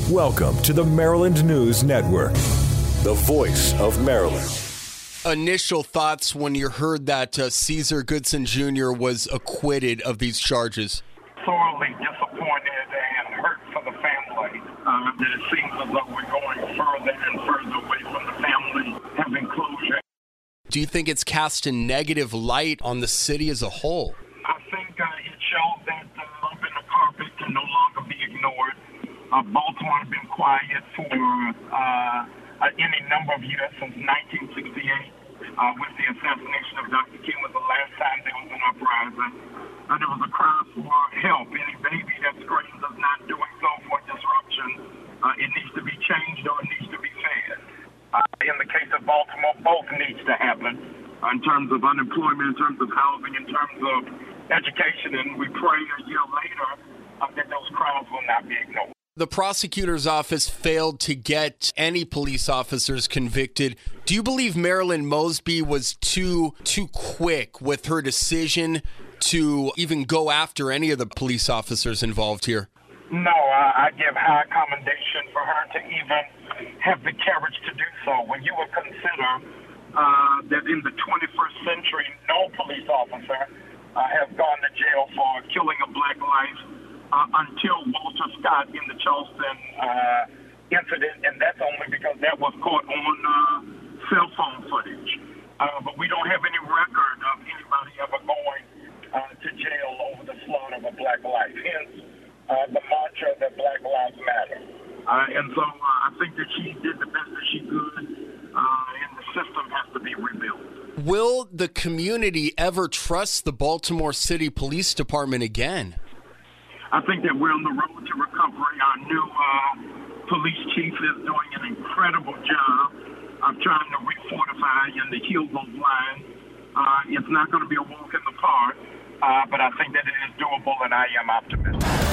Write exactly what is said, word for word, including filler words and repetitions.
Welcome to the Maryland News Network, the voice of Maryland. Initial thoughts when you heard that uh, Caesar Goodson Junior was acquitted of these charges? Sorely disappointed and hurt for the family. Uh, that it seems as though we're going further and further away from the family having closure. Do you think it's cast a negative light on the city as a whole? I think uh, it shows that the bump in the carpet can no longer be ignored. Uh, Baltimore has been quiet for uh, any number of years, since nineteen sixty-eight, uh, with the assassination of Doctor King was the last time there was an uprising. Uh, there was a cry for help. Any baby that screams is not doing so for disruption. Uh, it needs to be changed or it needs to be fed. Uh, in the case of Baltimore, both needs to happen uh, in terms of unemployment, in terms of housing, in terms of education, and we pray a year later uh, that those cries will not be ignored. The prosecutor's office failed to get any police officers convicted. Do you believe Marilyn Mosby was too too quick with her decision to even go after any of the police officers involved here? No, uh, I give high commendation for her to even have the courage to do so. When you would consider uh, that in the twenty-first century, no police officer uh, has gone to jail for killing a black life uh, until Walter Scott in the Charleston uh, incident, and that's only because that was caught on uh, cell phone footage. Uh, but we don't have any record of anybody ever going uh, to jail over the slaughter of a black life. Hence, uh, the mantra that Black Lives Matter. Uh, and so uh, I think that she did the best that she could, uh, and the system has to be rebuilt. Will the community ever trust the Baltimore City Police Department again? I think that we're on the road to recovery. Our new uh, police chief is doing an incredible job of trying to refortify and to heal those lines. Uh, it's not going to be a walk in the park, uh, but I think that it is doable, and I am optimistic.